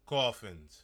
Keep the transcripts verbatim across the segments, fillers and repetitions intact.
Coffins.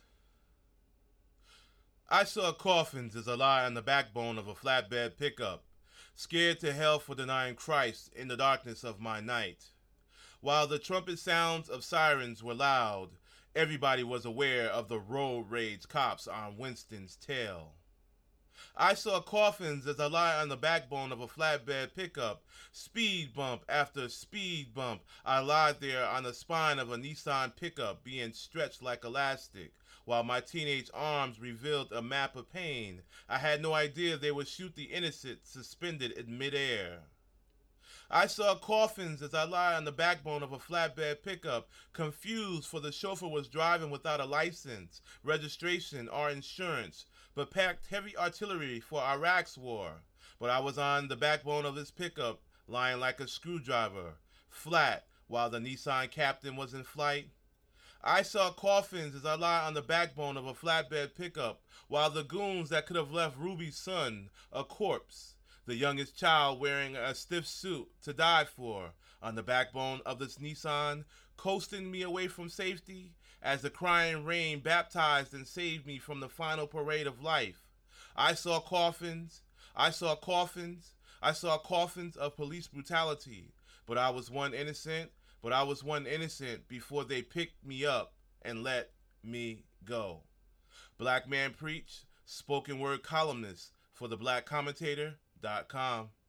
I saw coffins as I lie on the backbone of a flatbed pickup, scared to hell for denying Christ in the darkness of my night. While the trumpet sounds of sirens were loud, everybody was aware of the road rage cops on Winston's tail. I saw coffins as I lie on the backbone of a flatbed pickup. Speed bump after speed bump, I lied there on the spine of a Nissan pickup being stretched like elastic, while my teenage arms revealed a map of pain. I had no idea they would shoot the innocent suspended in midair. I saw coffins as I lie on the backbone of a flatbed pickup, confused for the chauffeur was driving without a license, registration, or insurance, but packed heavy artillery for Iraq's war. But I was on the backbone of his pickup, lying like a screwdriver, flat, while the Nissan captain was in flight. I saw coffins as I lie on the backbone of a flatbed pickup, while the goons that could have left Ruby's son a corpse, the youngest child wearing a stiff suit to die for, on the backbone of this Nissan, coasting me away from safety, as the crying rain baptized and saved me from the final parade of life. I saw coffins, I saw coffins, I saw coffins of police brutality, but I was one innocent, but I was one innocent before they picked me up and let me go. Black Man Preach, spoken word columnist for the black commentator dot com.